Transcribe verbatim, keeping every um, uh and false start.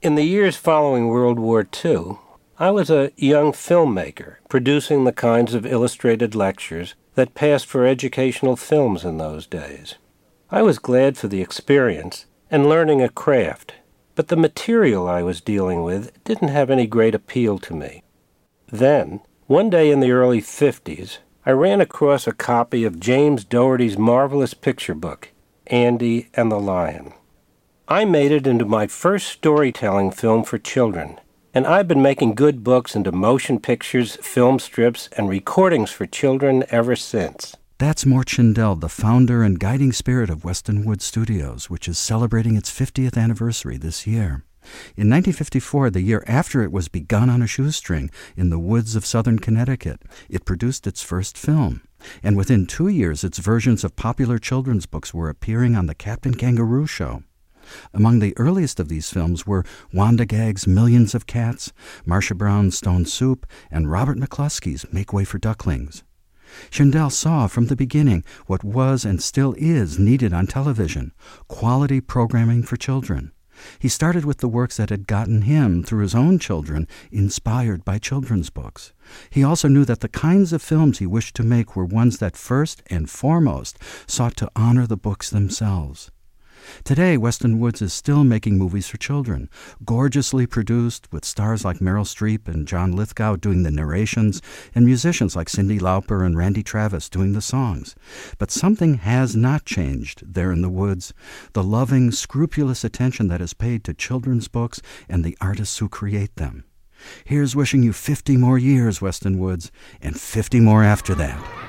In the years following World War Two, I was a young filmmaker producing the kinds of illustrated lectures that passed for educational films in those days. I was glad for the experience and learning a craft, but the material I was dealing with didn't have any great appeal to me. Then, one day in the early fifties, I ran across a copy of James Dougherty's marvelous picture book, Andy and the Lion. I made it into my first storytelling film for children, and I've been making good books into motion pictures, film strips, and recordings for children ever since. That's Mort Schindel, the founder and guiding spirit of Weston Wood Studios, which is celebrating its fiftieth anniversary this year. In nineteen fifty-four, the year after it was begun on a shoestring in the woods of southern Connecticut, it produced its first film. And within two years, its versions of popular children's books were appearing on the Captain Kangaroo Show. Among the earliest of these films were Wanda Gagg's Millions of Cats, Marcia Brown's Stone Soup, and Robert McCluskey's Make Way for Ducklings. Schindel saw from the beginning what was and still is needed on television, quality programming for children. He started with the works that had gotten him, through his own children, inspired by children's books. He also knew that the kinds of films he wished to make were ones that first and foremost sought to honor the books themselves. Today, Weston Woods is still making movies for children, gorgeously produced, with stars like Meryl Streep and John Lithgow doing the narrations, and musicians like Cyndi Lauper and Randy Travis doing the songs. But something has not changed there in the woods: the loving, scrupulous attention that is paid to children's books and the artists who create them. Here's wishing you fifty more years, Weston Woods, and fifty more after that.